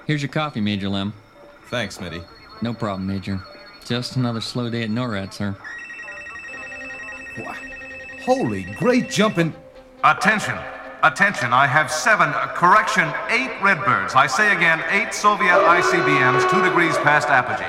Here's your coffee, Major Lem. Thanks, Smitty. No problem, Major. Just another slow day at NORAD, sir. Holy, great jumping. Attention. Attention, I have 8 Redbirds. I say again, 8 Soviet ICBMs 2 degrees past apogee.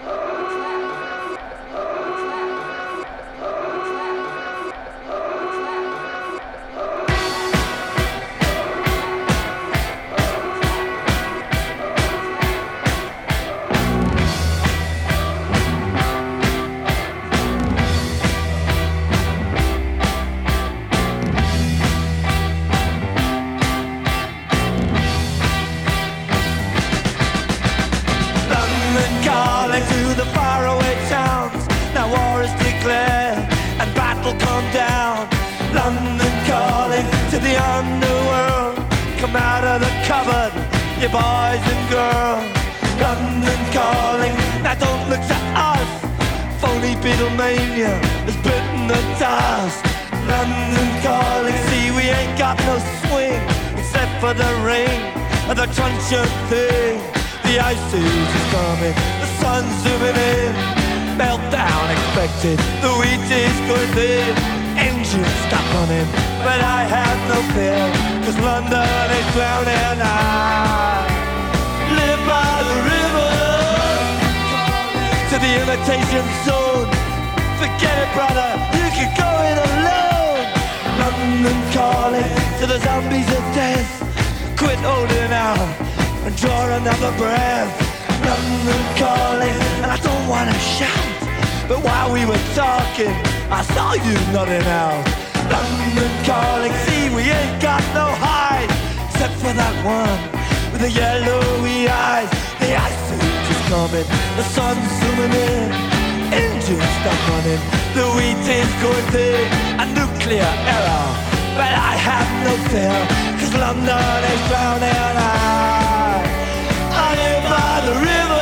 You boys and girls, London calling. Now don't look to us. Phony Beatlemania has bitten the dust. London calling. See, we ain't got no swing except for the rain and the truncheon thing. The ice age is coming. The sun's zooming in. Meltdown expected. The wheat is going thin. Engines stop running, but I have no fear, 'cause London is drowning. I live by the river to the imitation zone. Forget it, brother, you can go it alone. London calling to the zombies of death. Quit holding out and draw another breath. London calling, and I don't wanna shout, but while we were talking, I saw you nodding out. London calling, see, we ain't got no hide, except for that one with the yellowy eyes. The ice age is coming, the sun's zooming in. Engines stop running, the wheat is going thin. A nuclear error, but I have no fear, 'cause London is drowning. I live by the river.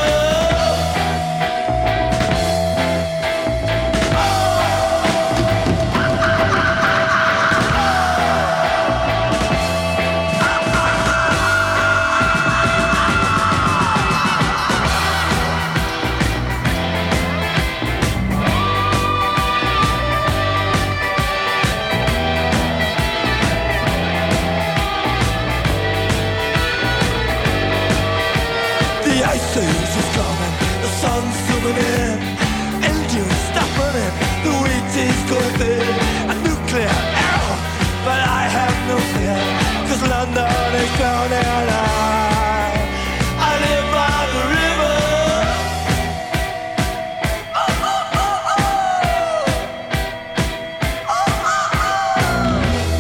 A nuclear error, but I have no fear, 'cause London is drowning. I live by the river. Oh, oh, oh, oh. Oh, oh, oh.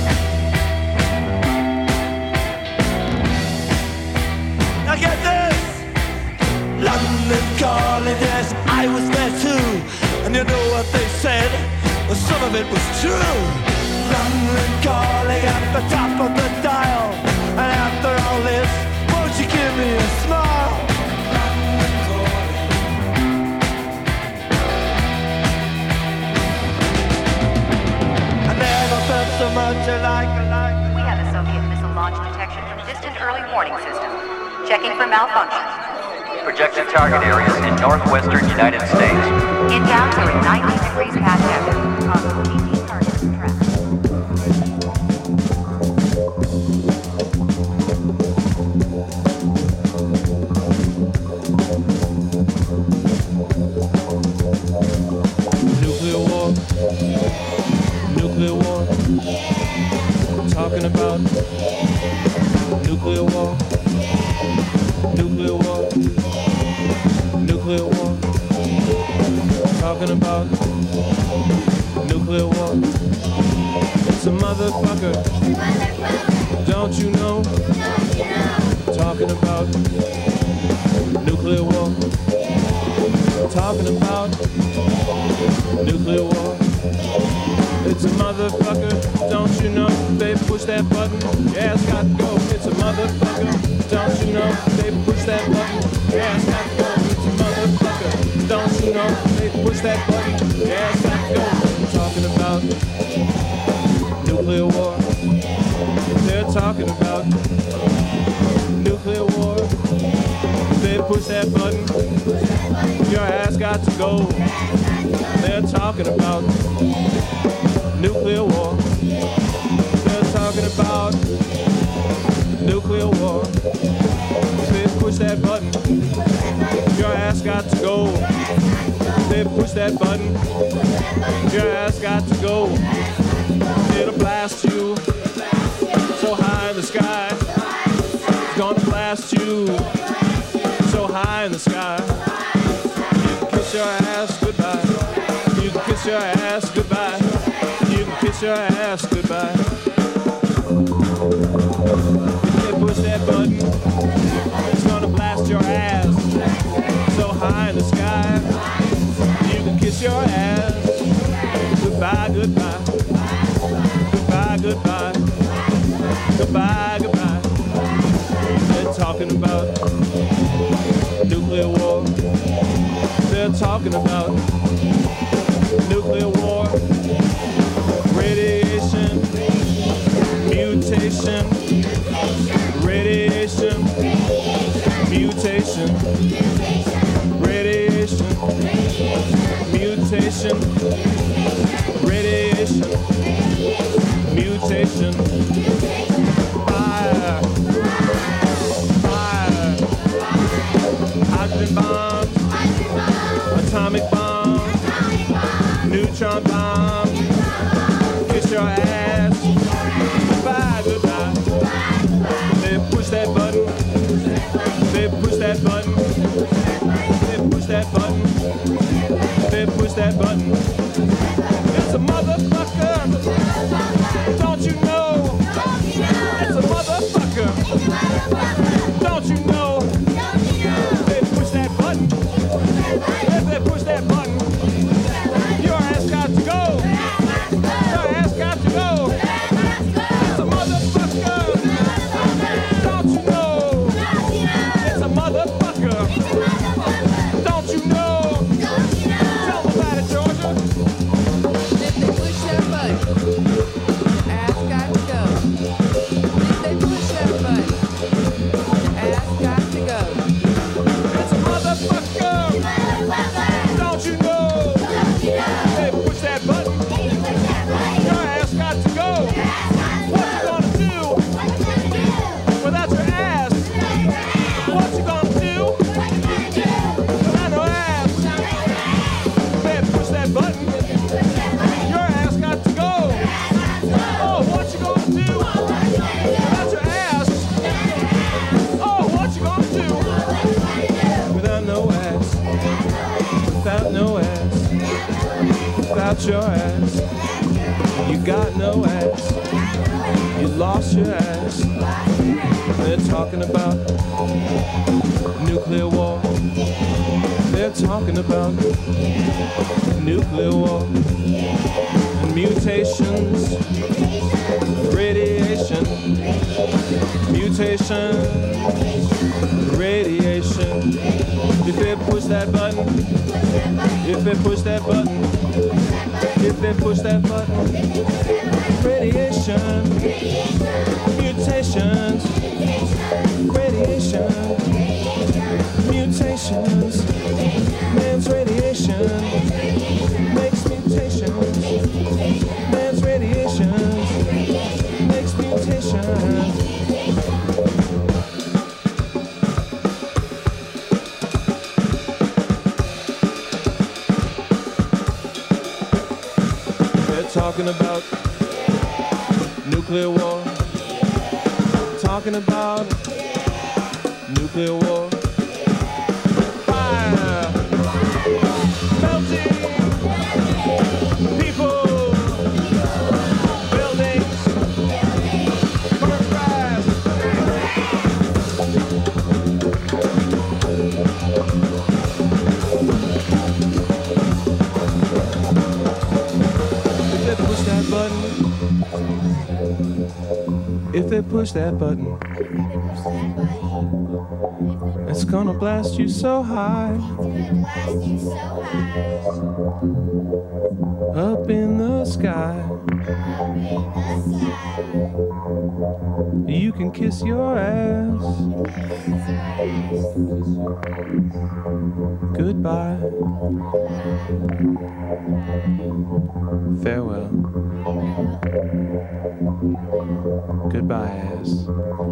Now get this. London calling, yes, I was there too, and you know what they said. Well, some of it was true. London calling at the top of the dial. And after all this, won't you give me a smile? London calling. I never felt so much alike. We have a Soviet missile launch detection from distant early warning system. Checking for malfunction. Projected target areas in northwestern United States. Inbounds are at 90 degrees past azimuth. Possible ET targets tracked. Nuclear war. Nuclear war. Talking about nuclear war. Nuclear war. Nuclear war. Talking about nuclear war. It's a motherfucker. Don't you know? Talking about nuclear war. Talking about nuclear war. It's a motherfucker. Don't you know? They push that button. Yeah, it's got to go. It's a motherfucker. Don't you know? They push that button. Yeah, it's got to go. It's a motherfucker. Don't you know? They push that button. Yeah, it's got to go. We're talking about nuclear war. They're talking about nuclear war. that button, your ass got to go. They're talking about nuclear war. They're talking about nuclear war. They push that button, your ass got to go. They push that button, your ass got to go. It'll blast you so high in the sky. It's gonna blast you so high in the sky. You can kiss your ass goodbye. You can kiss your ass goodbye. You can kiss your ass goodbye. If they push that button, it's gonna blast your ass so high in the sky. You can kiss your ass goodbye, goodbye. Goodbye, goodbye. Goodbye, goodbye. They're talking about nuclear war. They're talking about nuclear war. Radiation, mutation. Radiation, mutation. Radiation, mutation. Radiation, mutation. Fire, fire. Hydrogen bombs, atomic bombs, neutron bombs. Kiss your ass. Goodbye, goodbye. They push that button. They push that button. They push that button. They push that button. It's a motherfucker. Don't you know? It's a motherfucker. Don't you know? They push that button. If they push that button, your ass got to go. Your ass got to go. It's a motherfucker. Don't you know? It's a motherfucker. Don't you know? Tell them about it, Georgia. If they push that button, ass got to go. If they push that button, ass got to go. It's a motherfucker. Don't you know? They push that button. Your ass got to go. What you gonna do without your ass? What you gonna do without no ass? They push that button. Your ass got to go. Oh, what you gonna do without your ass? Oh, what you gonna do without no ass? Without no ass. Without your ass. You got no ass. You lost your ass. They're talking about nuclear war. They're talking about nuclear war and mutations, radiation, mutation, radiation. If they push that button, if they push that button, if they push that button, radiation, mutations, radiation, mutations, man's radiation makes mutations, man's radiation makes mutations. Talking about nuclear war. Talking about nuclear war. Fire, melting, people, buildings, car crash. If they push that button, it's gonna blast you so high. Up in the sky. You can kiss your ass Goodbye. Farewell. Goodbye, ass.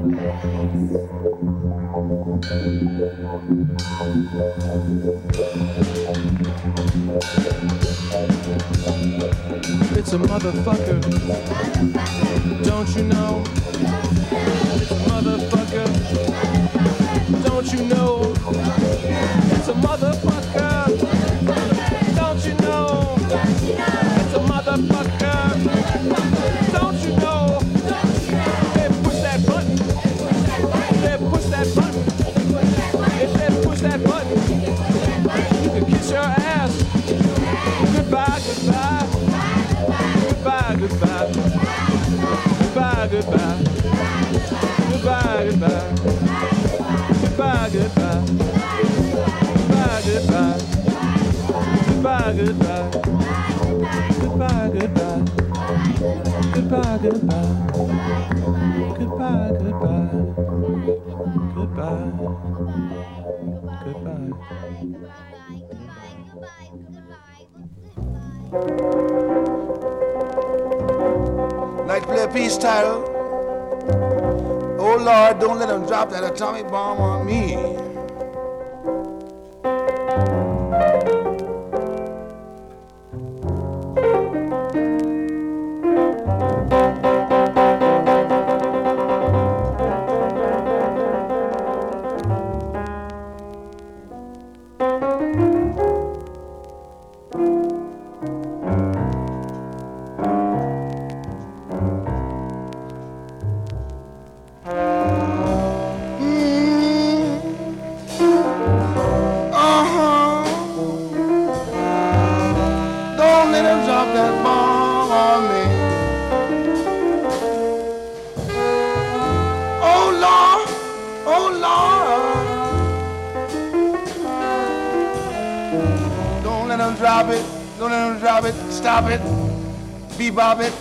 It's a motherfucker. Don't you know? It's a motherfucker. Don't you know? It's a motherfucker. Don't you know? It's a motherfucker. Don't you know? They push that button. They push that button. If they push that button, you can kiss your ass. Goodbye, goodbye. Goodbye, goodbye. Goodbye, goodbye. Goodbye, goodbye. Goodbye, goodbye. Goodbye, goodbye. Goodbye, goodbye. Goodbye, goodbye. Goodbye, goodbye. Goodbye, goodbye. Goodbye. Goodbye. Like to play a peace title. Oh Lord, don't let them drop that atomic bomb on me. Stop it, bebop it.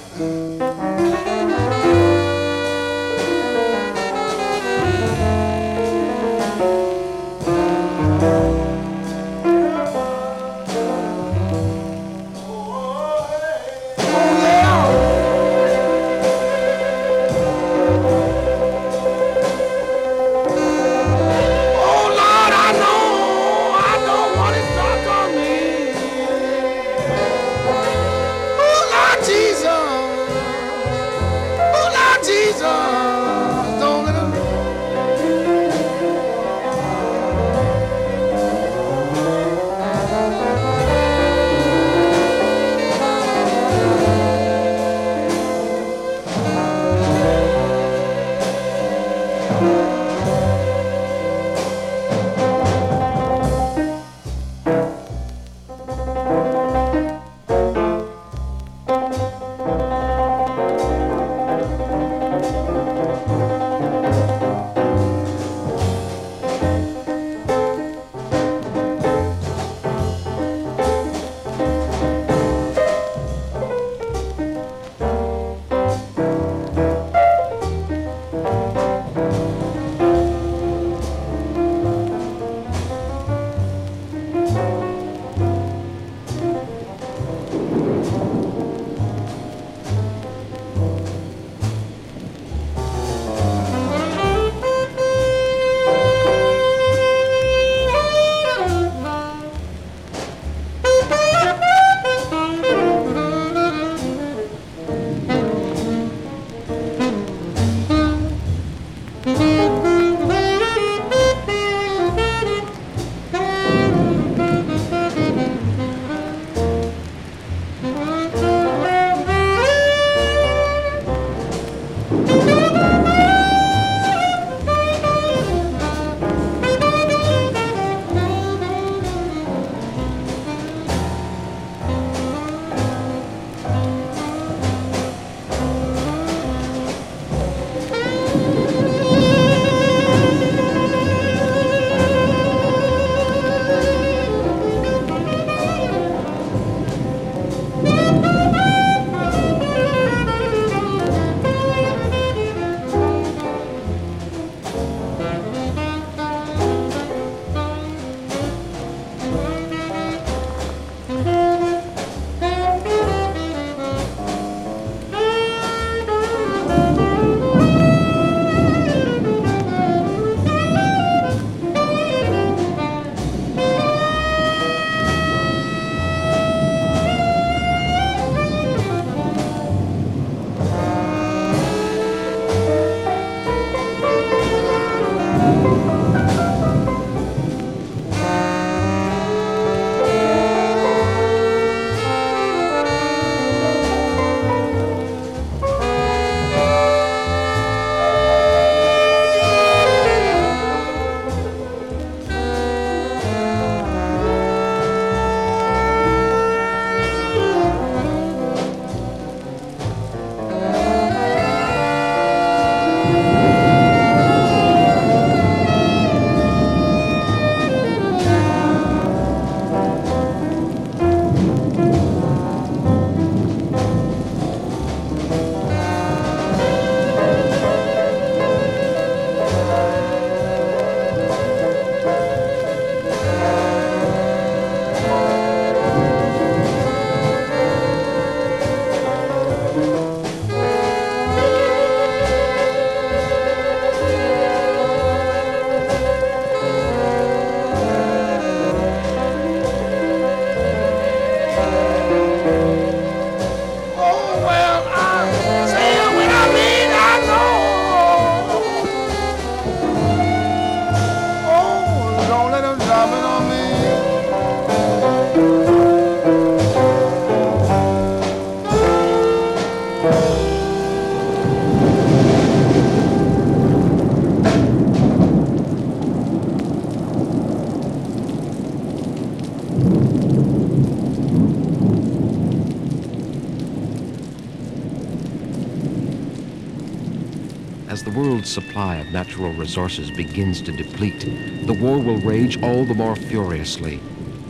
As the world's supply of natural resources begins to deplete, the war will rage all the more furiously.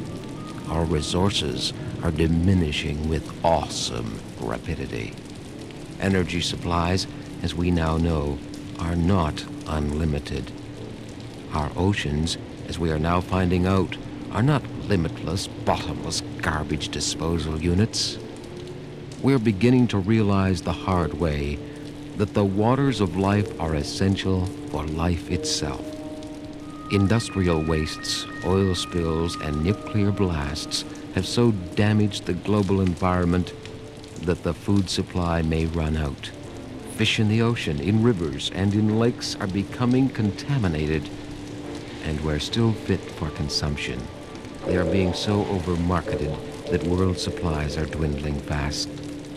Our resources are diminishing with awesome rapidity. Energy supplies, as we now know, are not unlimited. Our oceans, as we are now finding out, are not limitless, bottomless garbage disposal units. We're beginning to realize the hard way that the waters of life are essential for life itself. Industrial wastes, oil spills, and nuclear blasts have so damaged the global environment that the food supply may run out. Fish in the ocean, in rivers, and in lakes are becoming contaminated, and where still fit for consumption, they are being so overmarketed that world supplies are dwindling fast.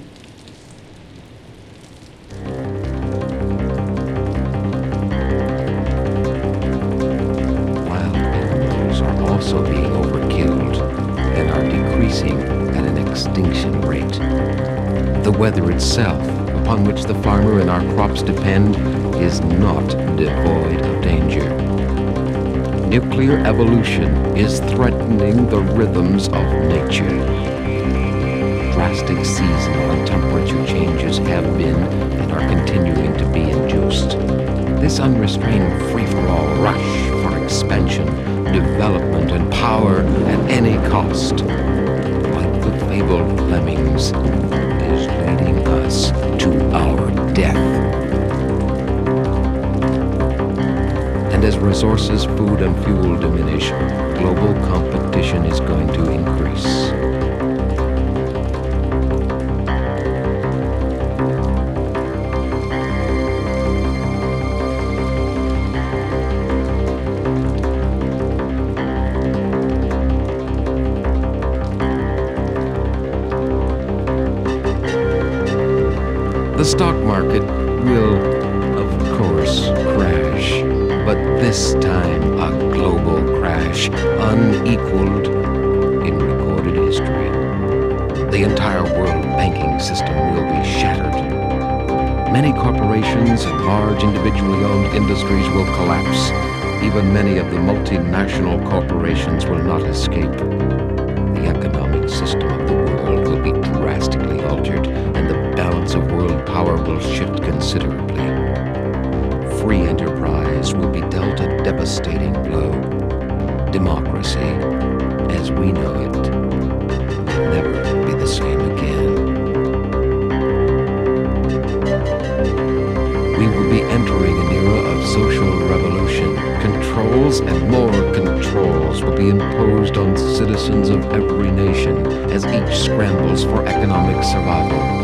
Wild animals are also being overkilled and are decreasing at an extinction rate. The weather itself, upon which the farmer and our crops depend, is not devoid of danger. Nuclear evolution is threatening the rhythms of nature. Drastic seasonal and temperature changes have been and are continuing to be induced. This unrestrained free-for-all rush for expansion, development, and power at any cost, like the fabled lemmings, is leading us to our death. And as resources, food, and fuel diminish, global competition is going to increase. The stock market will, of course, crash, but this time a global crash unequaled in recorded history. The entire world banking system will be shattered. Many corporations and large individually owned industries will collapse. Even many of the multinational corporations will not escape. The economic system of the world will be drastically altered, and the balance of world power will shift considerably. Free enterprise will be dealt a devastating blow. Democracy, as we know it, will never be the same again. We will be entering an era of social revolution. Controls and more controls will be imposed on citizens of every nation as each scrambles for economic survival.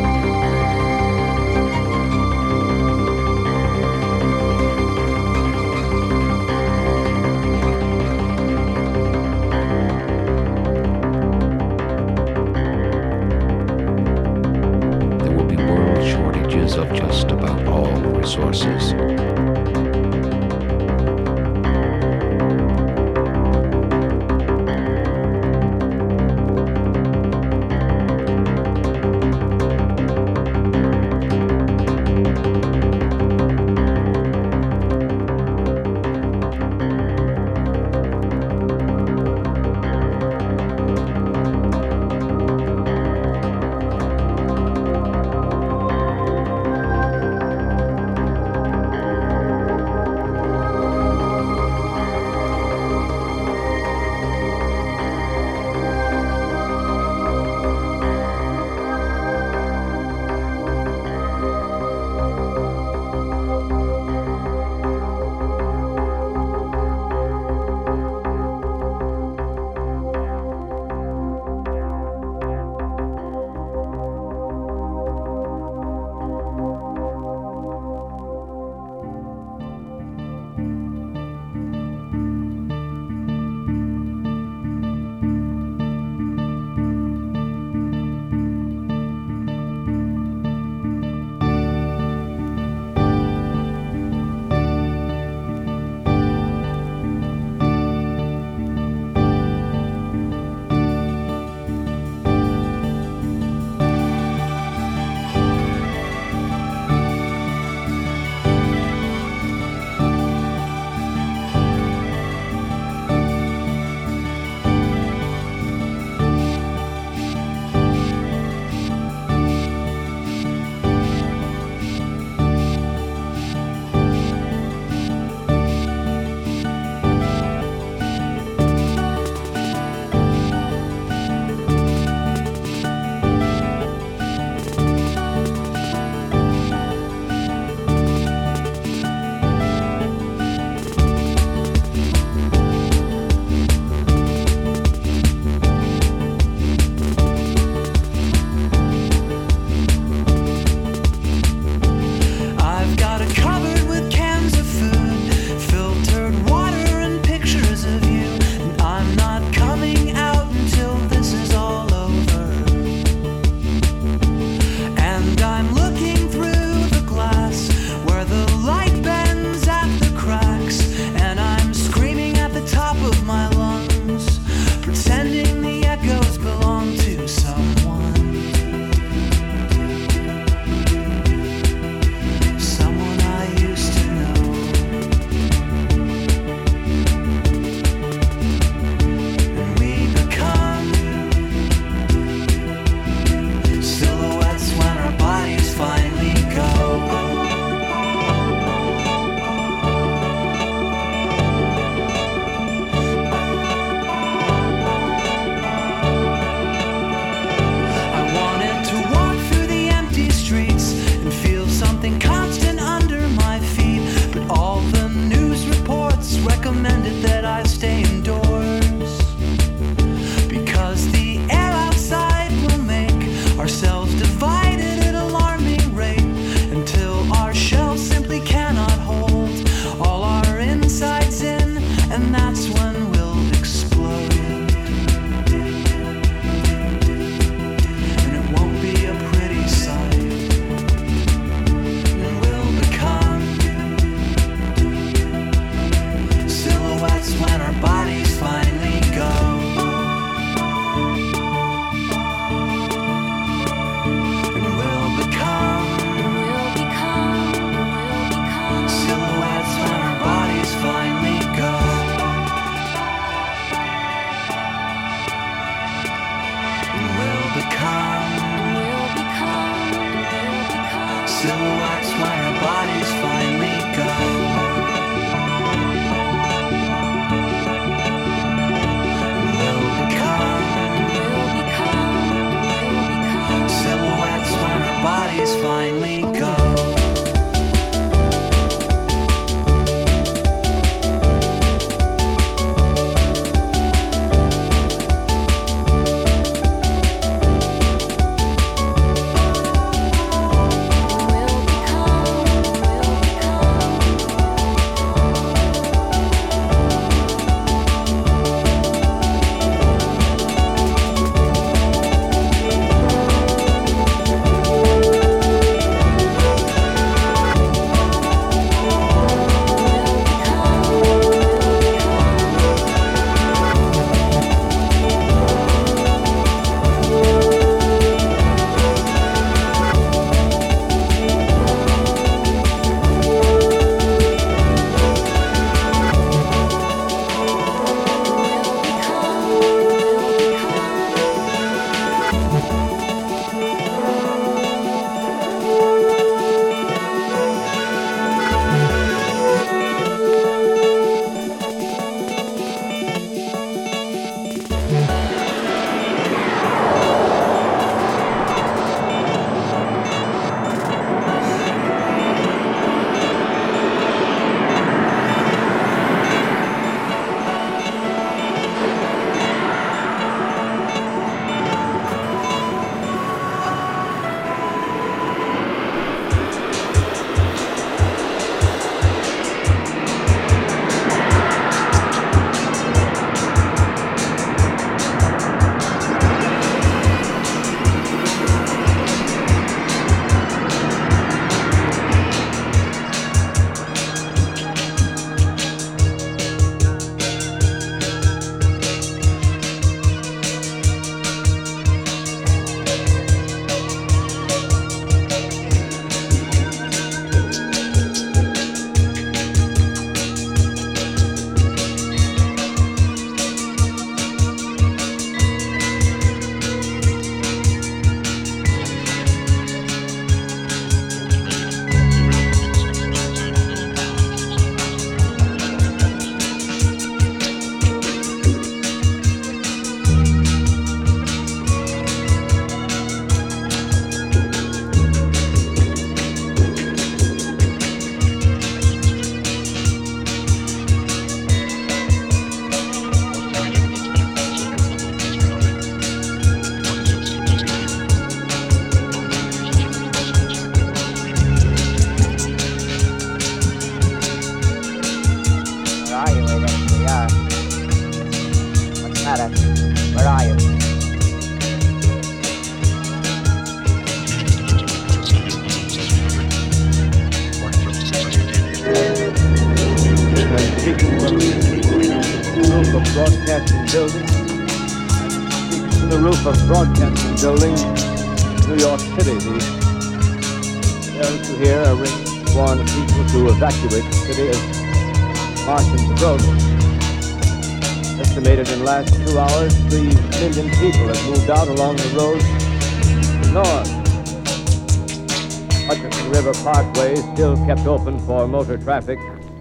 Broadcasting Building. Speaks to the roof of Broadcasting Building, New York City. The parents who hear are ring to warn the people to evacuate the city as Martians approach. Estimated in the last 2 hours, 3 million people have moved out along the roads to the north. Hutchinson River Parkway is still kept open for motor traffic.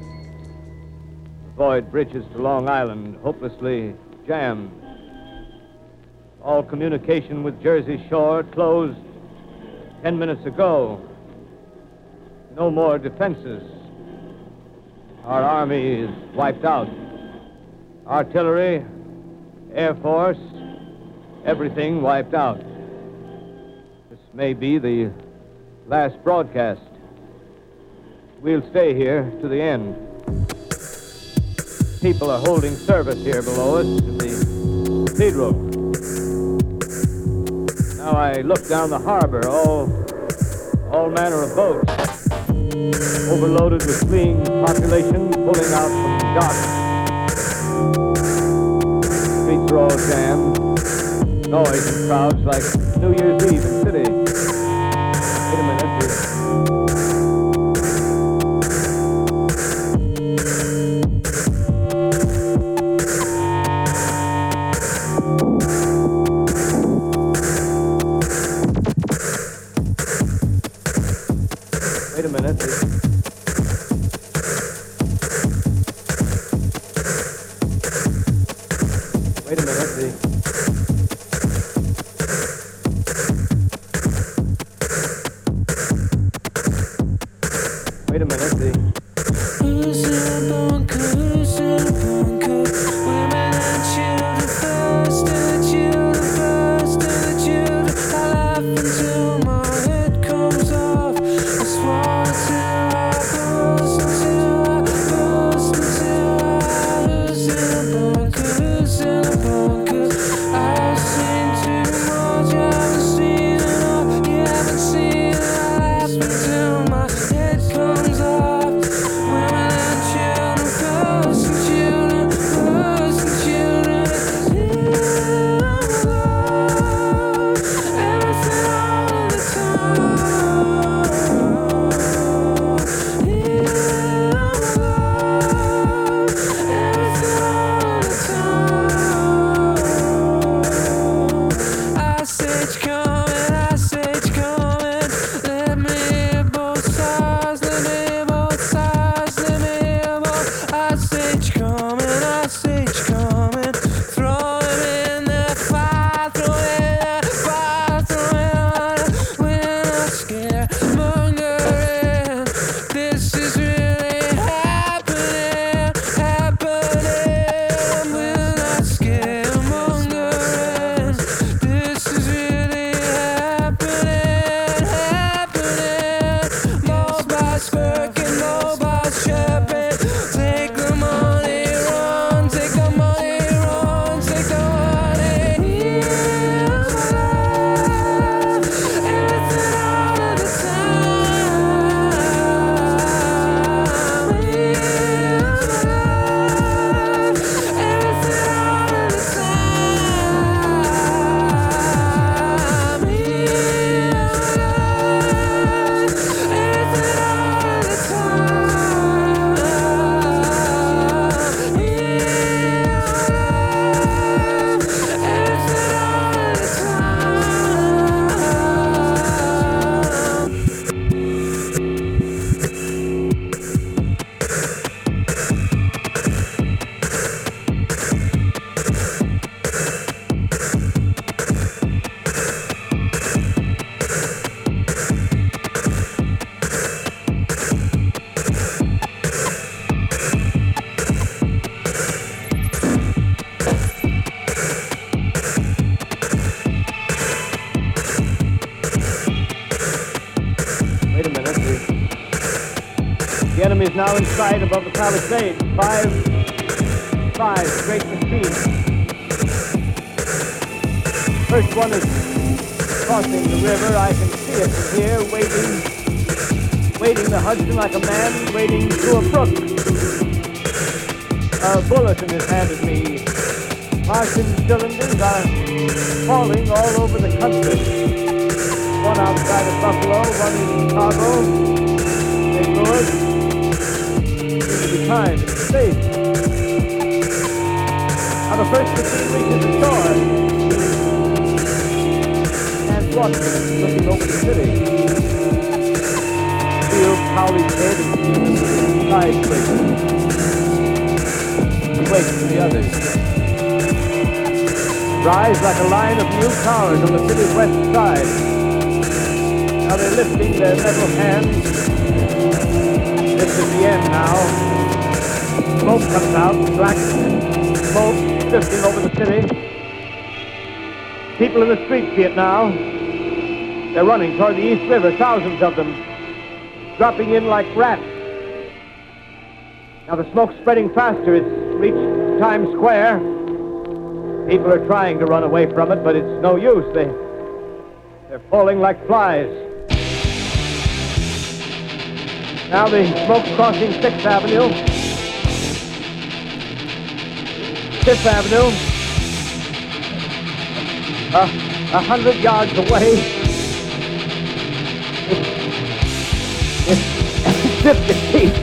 Avoid bridges to Long Island, hopelessly jammed. All communication with Jersey Shore closed 10 minutes ago. No more defenses. Our army is wiped out. Artillery, Air Force, everything wiped out. This may be the last broadcast. We'll stay here to the end. People are holding service here below us in the cathedral. Now I look down the harbor, all manner of boats, overloaded with fleeing population pulling out from docks. Streets are all jammed. Noise and crowds like New Year's Eve in city. Wait a minute. Wait a minute. Wait a minute. Wait a minute. Who's in the bunker? Who's in the bunker? Women and children first, and the children first, and the children. I laugh until my head comes off. I swallow till I burst, until I burst, until I. Who's in the bunker? Who's in the bunker? I've seen too much. I haven't seen it all. You haven't seen it. I laugh until my head comes off. Women and children, girls and children, girls and children. Everything all the time. Everything all the time. Ice Age coming, Ice Age coming. Let me hear both sides, let me hear both sides, let me hear both. Ice Age coming, Ice Age coming. Throw it in the fire, throw it in the fire, throw it on. We're not scared, mongering. This is really happening, happening. We're not scared, mongering. This is really happening, happening. Nobody's working, nobody's chirping. Take the money, run, take the money, run, take the money. Everything all of the time. Everything all of the Wait a minute. The enemy is now in sight above the palisade. Five straight machines. First one is crossing the river. I can see it from here, wading the Hudson like a man wading through a brook. A bulletin is handed me Martian cylinders are falling all over the country. One outside of Buffalo, one in Chicago, St. Louis. Seems to be time in space. Now the first machine reaches the shore. And watching, looking over the city. Feels Cowley's head and sees the skyscraper. He waits for the others. Rise like a line of new towers on the city's west side. Now they're lifting their metal hands. This is the end now. Smoke comes out, black smoke drifting over the city. People in the street see it now. They're running toward the East River, thousands of them, dropping in like rats. Now the smoke's spreading faster. It's reached Times Square. People are trying to run away from it, but it's no use. They're falling like flies. Now the smoke's crossing 6th Avenue. 5th Avenue. 100 yards away. It's 50 feet.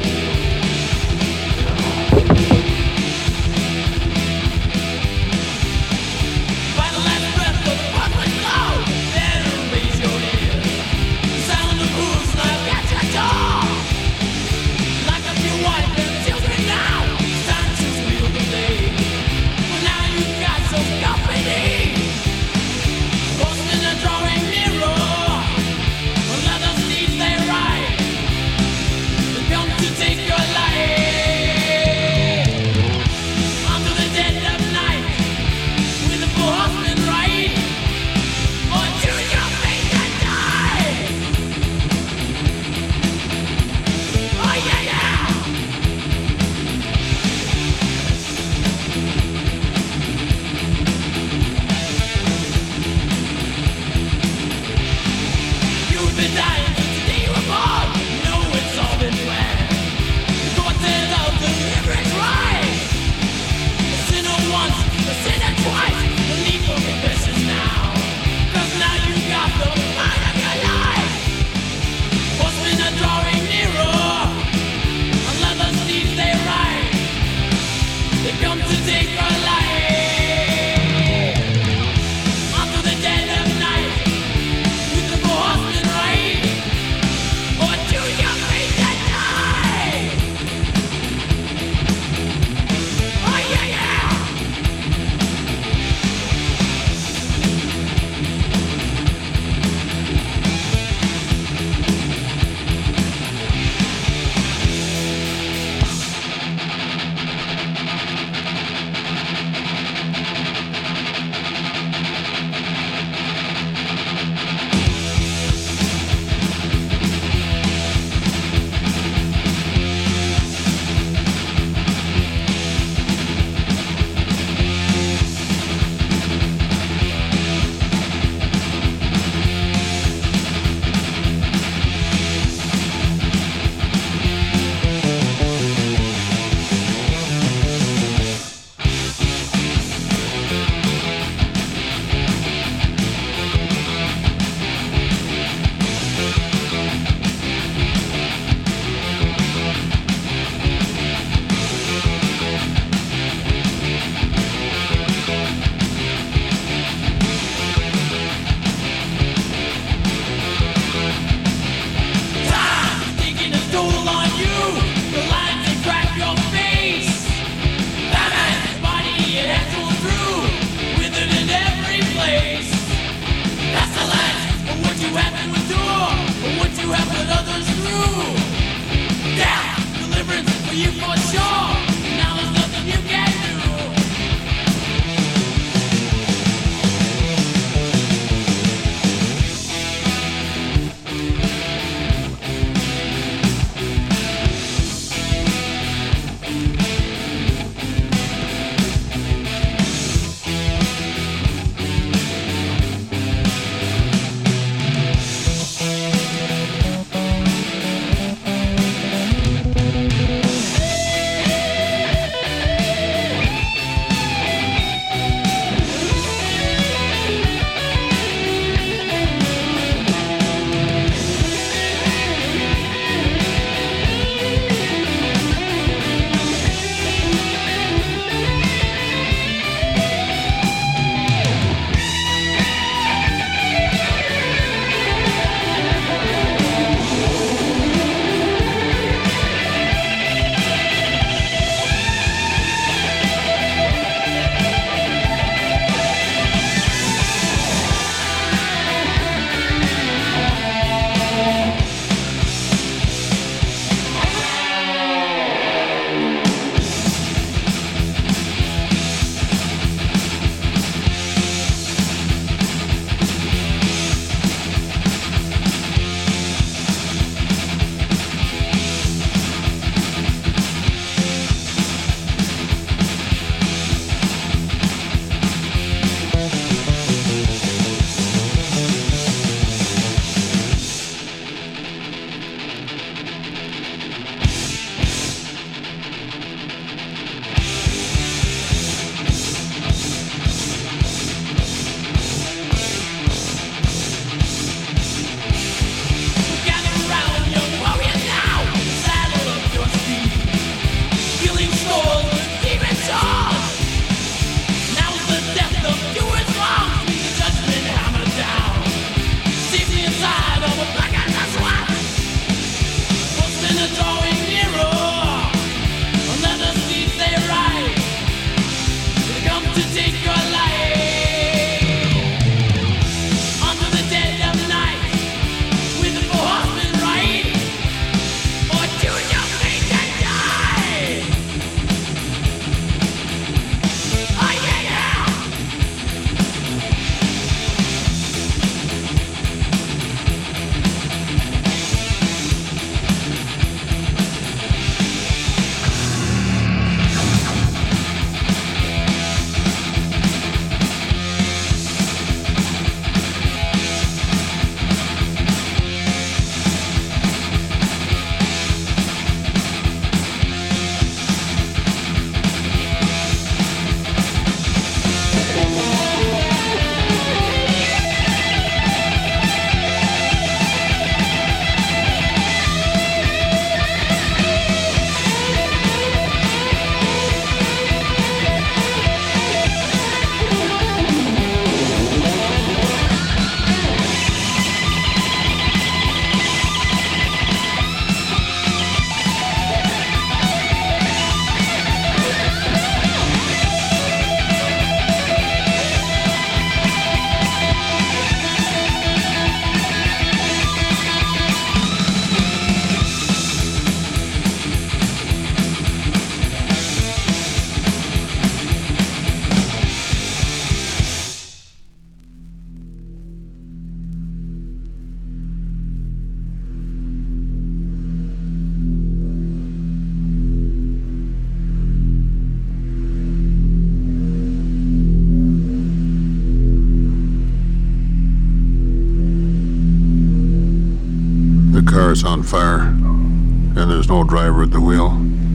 car's on fire, and there's no driver at the wheel.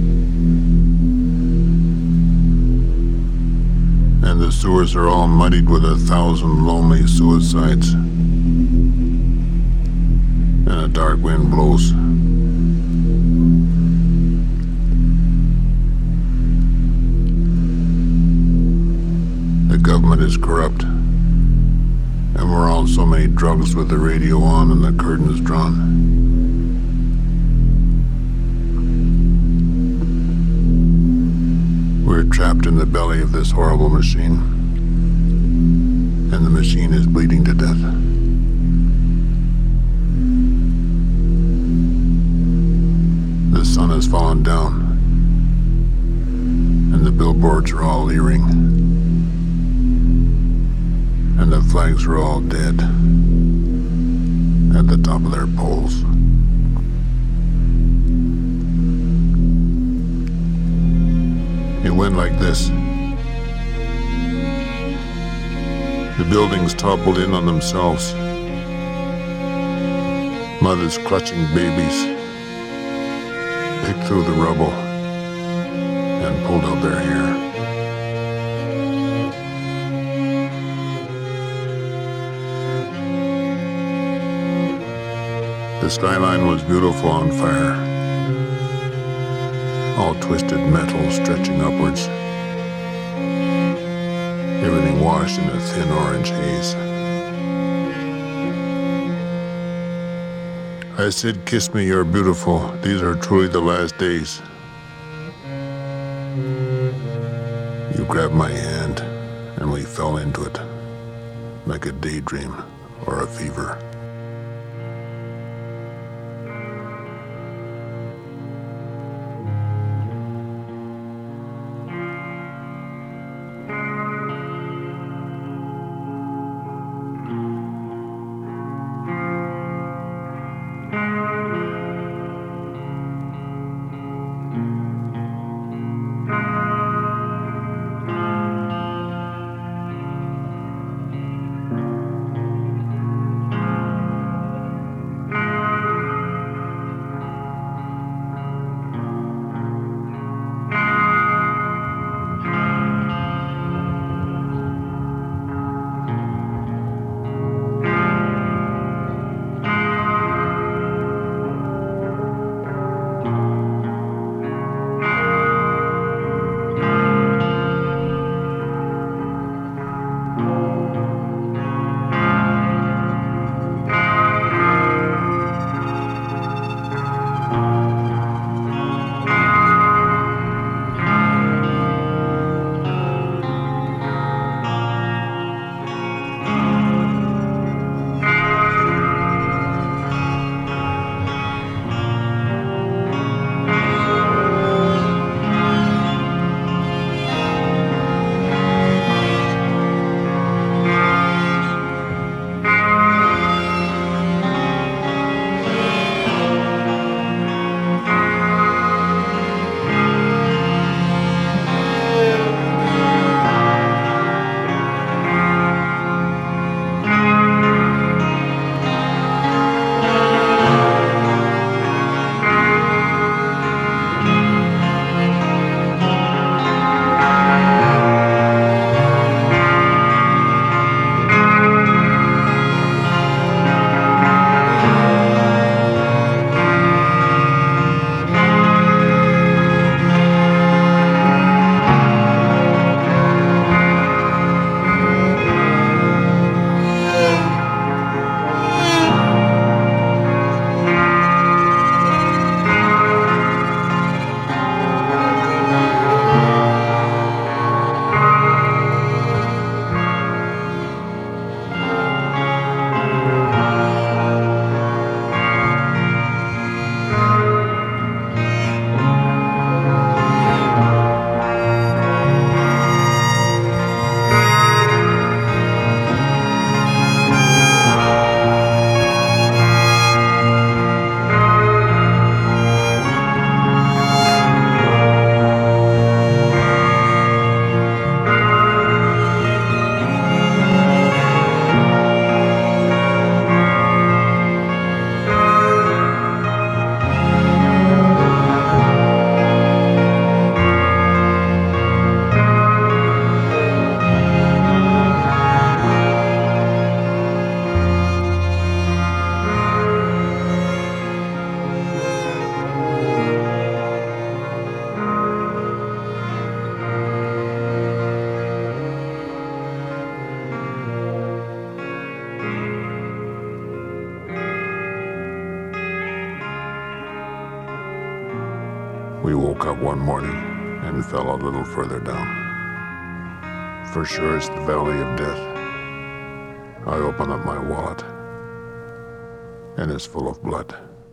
And the sewers are all muddied with 1,000 lonely suicides. And a dark wind blows. The government is corrupt. And we're on so many drugs with the radio on and the curtains drawn. We're trapped in the belly of this horrible machine. And the machine is bleeding to death. The sun has fallen down. And the billboards are all leering. And the flags are all dead at the top of their poles. It went like this. The buildings toppled in on themselves. Mothers clutching babies picked through the rubble and pulled out their hair. The skyline was beautiful on fire. All twisted metal stretching upwards. Everything washed in a thin orange haze. I said, "Kiss me, you're beautiful. These are truly the last days." You grabbed my hand, and we fell into it, like a daydream or a fever. woke up one morning and fell a little further down. For sure it's the valley of death. I open up my wallet, and it's full of blood.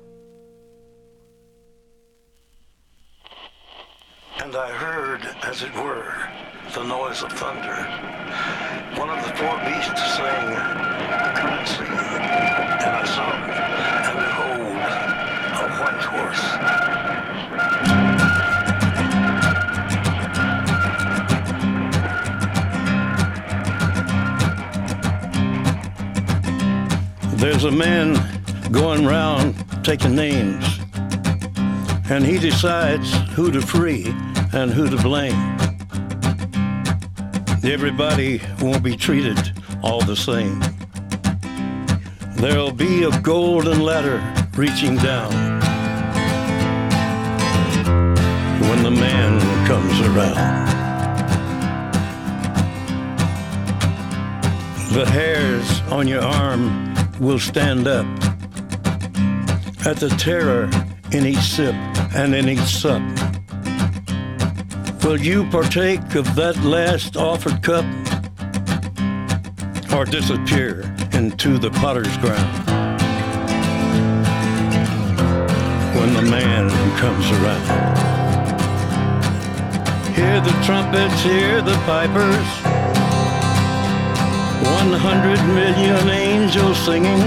And I heard, as it were, the noise of thunder. One of the four beasts saying, "Come and see." And I saw, and behold, a white horse. There's a man going round taking names, and he decides who to free and who to blame. Everybody won't be treated all the same. There'll be a golden ladder reaching down when the man comes around. The hairs on your arm will stand up at the terror in each sip and in each sup. Will you partake of that last offered cup, or disappear into the potter's ground when the man comes around? Hear the trumpets, hear the pipers, 100 million angels singing.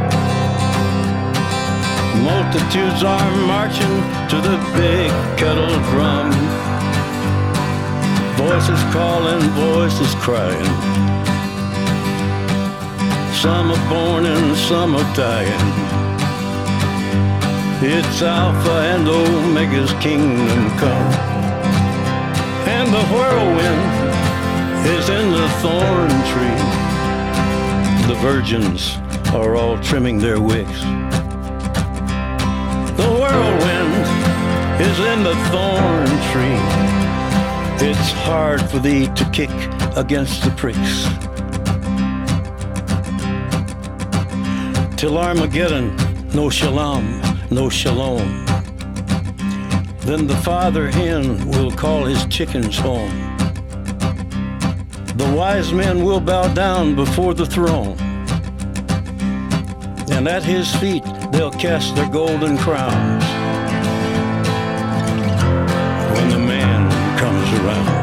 Multitudes are marching to the big kettle drum. Voices calling, voices crying. Some are born and some are dying. It's Alpha and Omega's kingdom come. And the whirlwind is in the thorn tree. The virgins are all trimming their wicks. The whirlwind is in the thorn tree. It's hard for thee to kick against the pricks. Till Armageddon, no shalom, no shalom. Then the father hen will call his chickens home. The wise men will bow down before the throne, and at his feet they'll cast their golden crowns when the man comes around.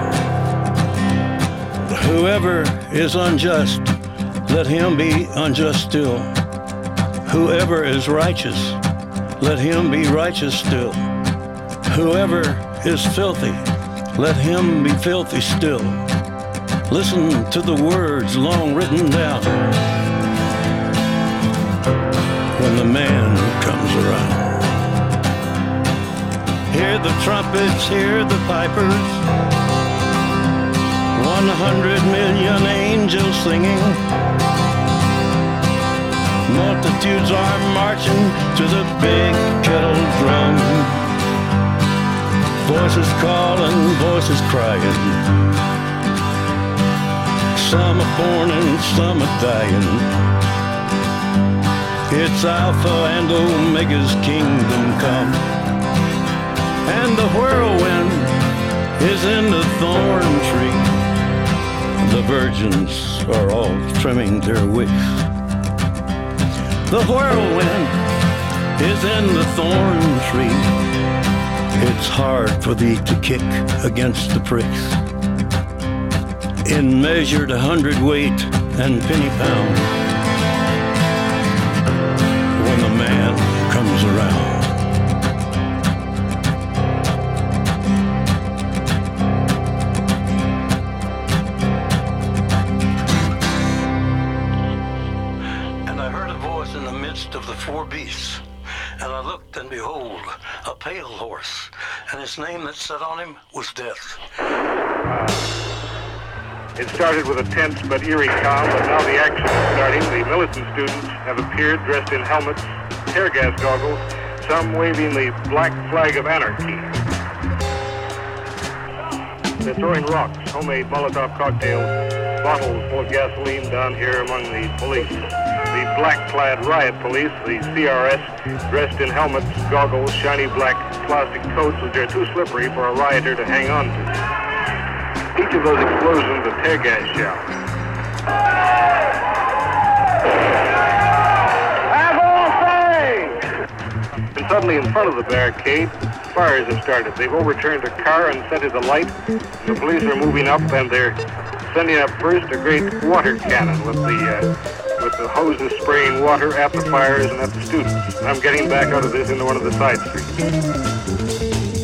Whoever is unjust, let him be unjust still. Whoever is righteous, let him be righteous still. Whoever is filthy, let him be filthy still. Listen to the words long written down when the man comes around. Hear the trumpets, hear the pipers, 100 million angels singing. Multitudes are marching to the big kettle drum. Voices calling, voices crying. Some are born and some are dying. It's Alpha and Omega's kingdom come. And the whirlwind is in the thorn tree. The virgins are all trimming their wicks. The whirlwind is in the thorn tree. It's hard for thee to kick against the pricks. In measured 100-weight and penny pound when the man comes around. And I heard a voice in the midst of the four beasts, and I looked, and behold, a pale horse, and his name that sat on him was Death. It started with a tense but eerie calm, but now the action is starting. The militant students have appeared dressed in helmets, tear gas goggles, some waving the black flag of anarchy. They're throwing rocks, homemade Molotov cocktails, bottles full of gasoline down here among the police. The black-clad riot police, the CRS, dressed in helmets, goggles, shiny black plastic totes which are too slippery for a rioter to hang on to. Each of those explosions a tear gas shell. And suddenly in front of the barricade, fires have started. They've overturned a car and set it alight. The police are moving up, and they're sending up first a great water cannon with the hoses spraying water at the fires and at the students. I'm getting back out of this into one of the side streets.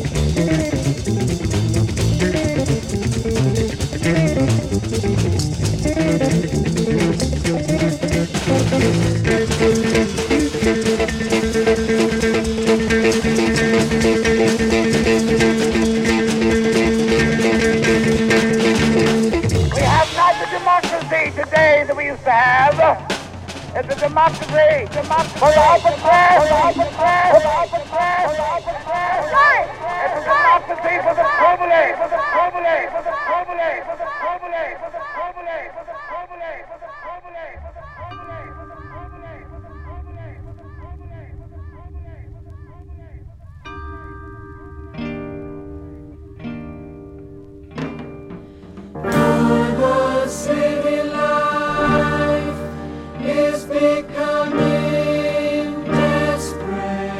We have not the democracy today that we used to have. It's a democracy for the open press, Right. It's a democracy for the privileged, The city life is becoming desperate.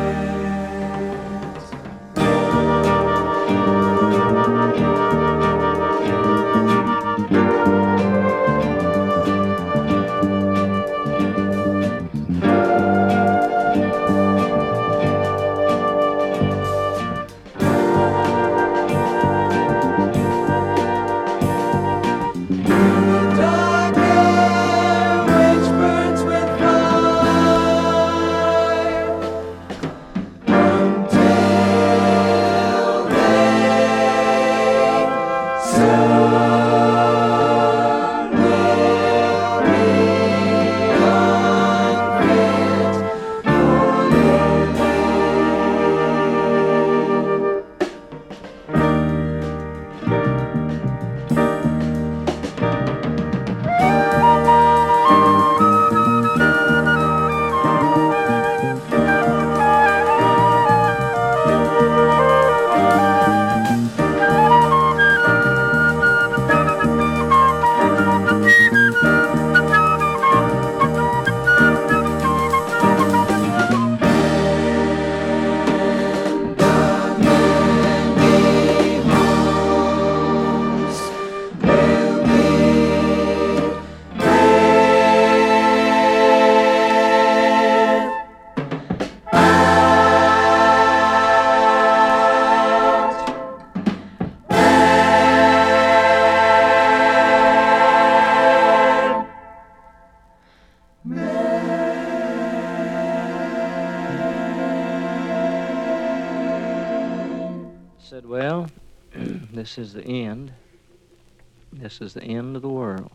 Said, well, this is the end. This is the end of the world.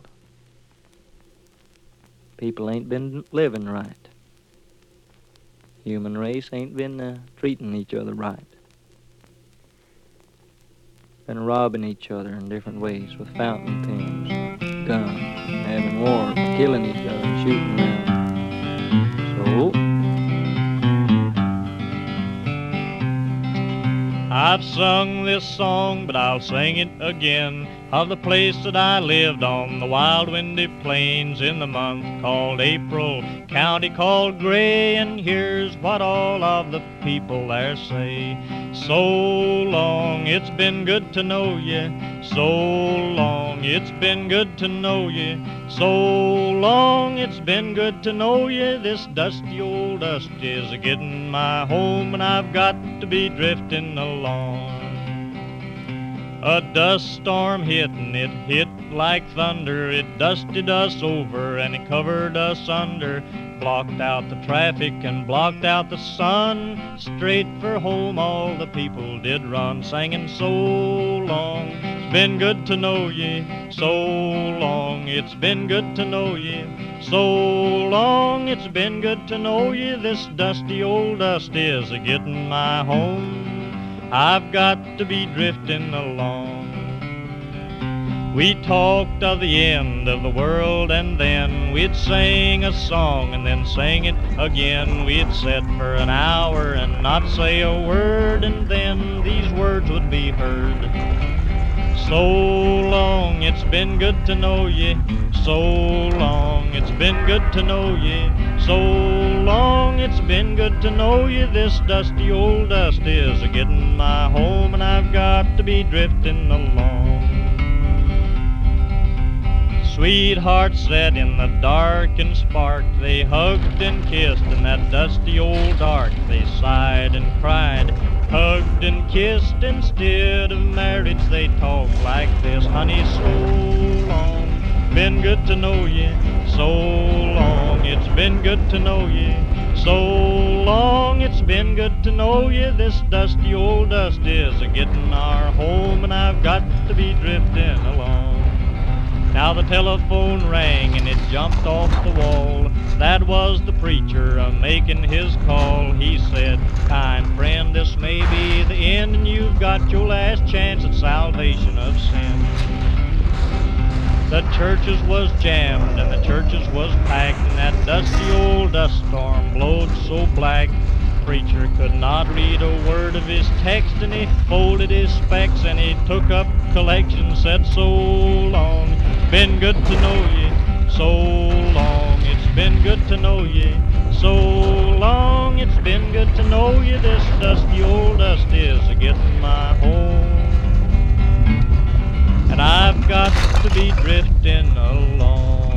People ain't been living right. Human race ain't been treating each other right. Been robbing each other in different ways with fountain pens, guns, having wars, killing each other and shooting around. So I've sung this song, but I'll sing it again, of the place that I lived on, the wild windy plains in the month called April, county called Gray, and here's what all of the people there say. So long, it's been good to know you. So long, it's been good to know you. So long, it's been good to know you. This dusty old dust is a-getting my home, and I've got to be drifting along. A dust storm hit, and it hit like thunder. It dusted us over, and it covered us under. Blocked out the traffic and blocked out the sun. Straight for home all the people did run, singing so long, it's been good to know ye. So long, it's been good to know ye. So long, it's been good to know ye. This dusty old dust is a-getting my home. I've got to be drifting along. We talked of the end of the world, and then we'd sing a song and then sing it again. We'd sit for an hour and not say a word, and then these words would be heard. So long, it's been good to know ye. So long, it's been good to know ye. So long, it's been good to know ye. This dusty old dust is a-getting my home, and I've got to be drifting along. Sweethearts sat in the dark and sparked. They hugged and kissed in that dusty old dark. They sighed and cried, hugged and kissed. Instead of marriage they talked like this. Honey, so long, been good to know ye. So long, it's been good to know ye. So long, it's been good to know ye. This dusty old dust is a-getting our home, and I've got to be drifting along. Now the telephone rang and it jumped off the wall. That was the preacher a-making his call. He said, kind friend, this may be the end, and you've got your last chance at salvation of sin. The churches was jammed and the churches was packed, and that dusty old dust storm blowed so black. Preacher could not read a word of his text, and he folded his specs and he took up collection. Said, so long, been good to know ye. So long, it's been good to know ye. So long, it's been good to know ye. This dusty old dust is a-getting my home, and I've got to be drifting along.